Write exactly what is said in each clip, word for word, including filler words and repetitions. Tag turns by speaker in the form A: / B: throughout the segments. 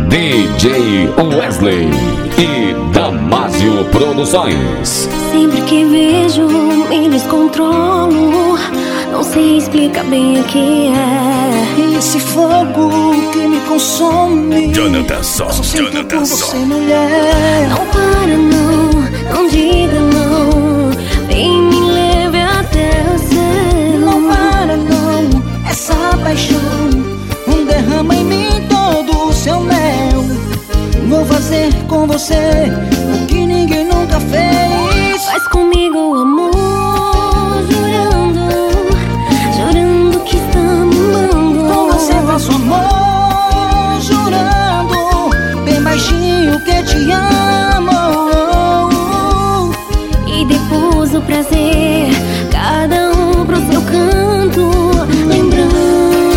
A: D J Wesley e Damásio Produções.
B: Sempre que vejo, me descontrolo. Não sei explicar bem o que é
C: esse fogo que me consome.
A: Jonathan Só, Jonathan Só.
C: Você, mulher,
B: não para não, não diga não. Vem me leve até o céu.
C: não para não, essa paixão um derrama em mim todo o seu mel. Vou fazer com você o que ninguém nunca fez.
B: Faz comigo amor, jurando, jurando que está me amando.
C: Com você faço amor, jurando bem baixinho que te amo.
B: E depois o prazer, cada um pro seu canto, lembrando.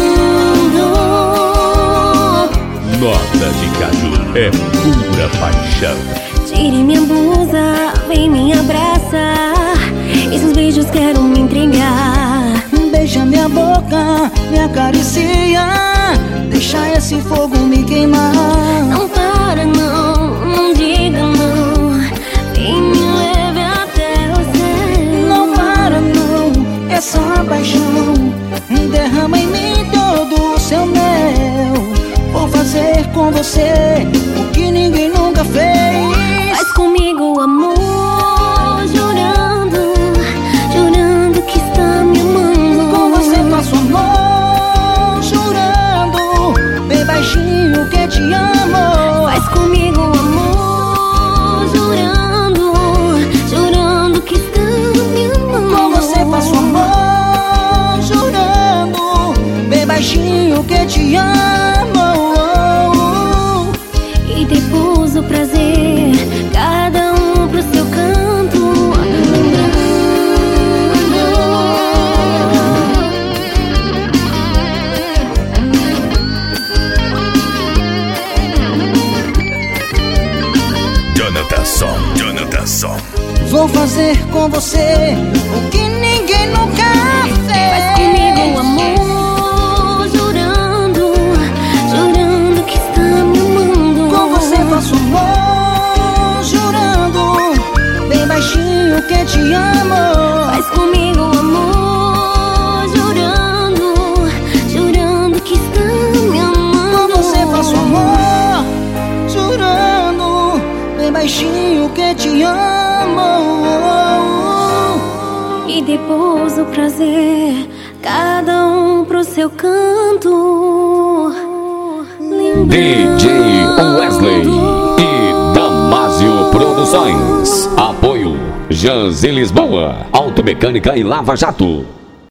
A: Nota de caju é pura paixão.
B: Tire minha blusa, vem me abraçar. Esses beijos quero me entregar.
C: Beija minha boca, me acaricia, deixa esse fogo me queimar.
B: Não para não, não diga não. Vem me leve até o céu.
C: Não para não, essa paixão derrama em mim todo o seu mel. Vou fazer com você o que ninguém nunca fez.
B: Faz comigo amor, jurando, jurando que está me amando.
C: Com você faço amor, jurando bem baixinho que te amo.
B: Faz comigo amor, jurando, jurando que está me amando.
C: Com você faço amor, jurando bem baixinho que te amo.
B: E depois o prazer, cada um pro seu canto,
A: Jonathan Só, Jonathan Só.
C: Vou fazer com você o que ninguém nunca fez.
B: faz comigo amor, jurando, jurando que está me amando.
C: Com você faço amor, jurando bem baixinho que te amo.
B: Faz comigo amor, jurando, jurando que está me amando.
C: Com você faço amor, jurando bem baixinho que te amo.
B: E depois o prazer, cada um pro seu canto,
A: D J Wesley e Damásio Produções. Apoio Janzi Lisboa, Automecânica e Lava Jato.